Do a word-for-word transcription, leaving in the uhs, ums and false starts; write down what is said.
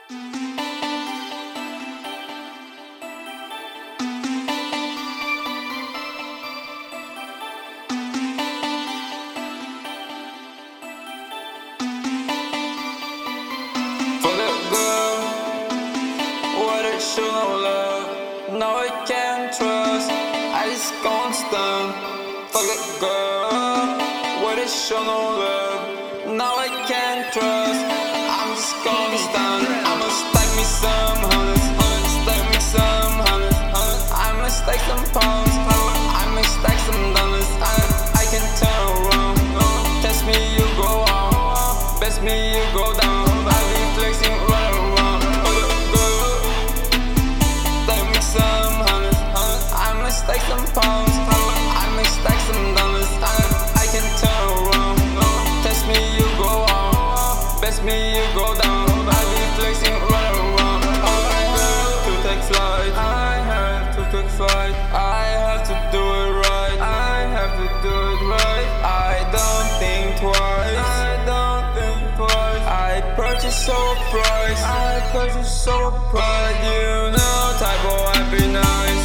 For the girl, what it show no love. No, I can't trust. I just can't stand. For the girl, what it show no love. Now I can't trust. I'm just gonna stand. I'ma stack me some hundreds, hundreds, stack me some hundreds, hundreds. I'ma stack some pounds, I'ma stack some dollars. I, I can turn around. Test me, you go out. Best me, you go down. I be flexing right around. For the girl, stack me some hundreds, hundreds. I'ma stack some pounds, I'ma stack some dollars. I, I can turn around. Test me, you go out. Best me, you go down. I be flexing right around. I have to take flight. I have to take flight. I have to do it right. I have to do it right. I don't think twice. I don't think twice. I purchase so price. I purchase so price. You know, type of happy night.